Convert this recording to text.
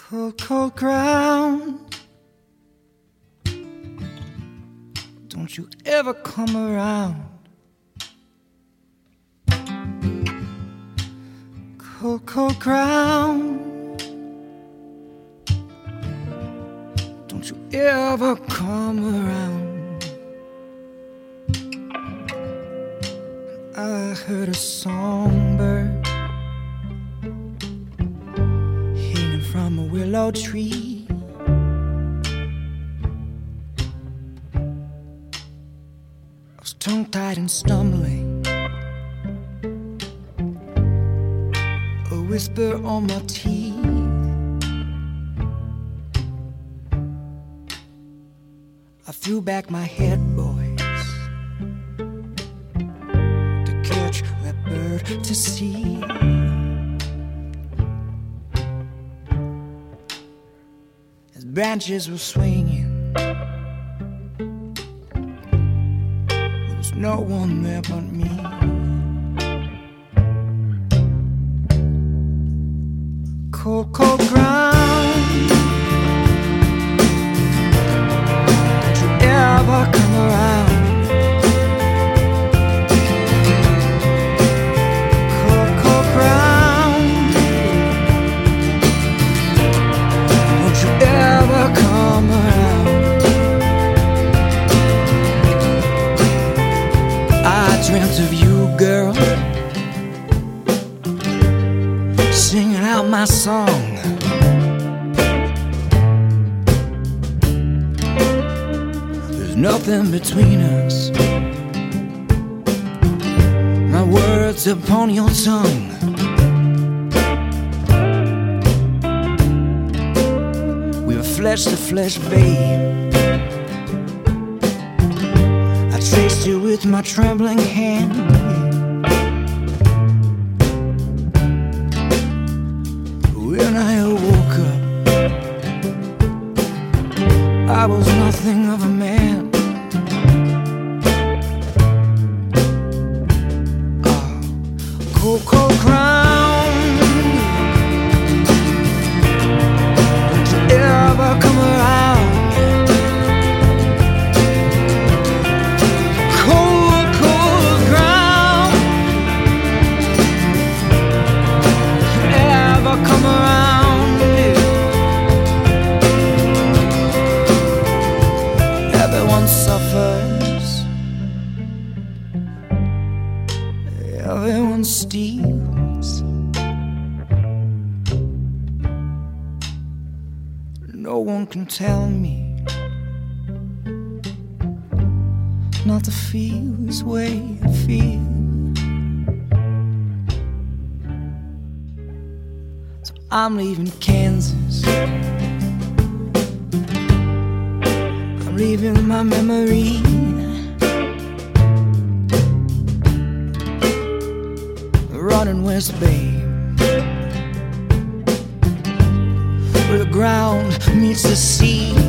Cold, cold ground, don't you ever come around. Cold, cold ground, don't you ever come around. I heard a songbird from a willow tree. I was tongue-tied and stumbling, a whisper on my teeth. I threw back my head, boys, to catch that bird to see. Branches were swinging, there was no one there but me. Cold, cold ground, don't you ever come around. Cold, cold ground, don't you ever come around. I dreamt of you, girl, singing out my song. There's nothing between us, my words upon your tongue. Flesh to flesh, babe. I traced you with my trembling hand. When I woke up, I was nothing of a man. Cold, cold ground, don't you ever come around. Cold, cold ground, don't you ever come around. Everyone suffers, everyone steals. No one can tell me not to feel this way I feel. So I'm leaving Kansas, I'm leaving my memory. Running west, babe, where the ground meets the sea.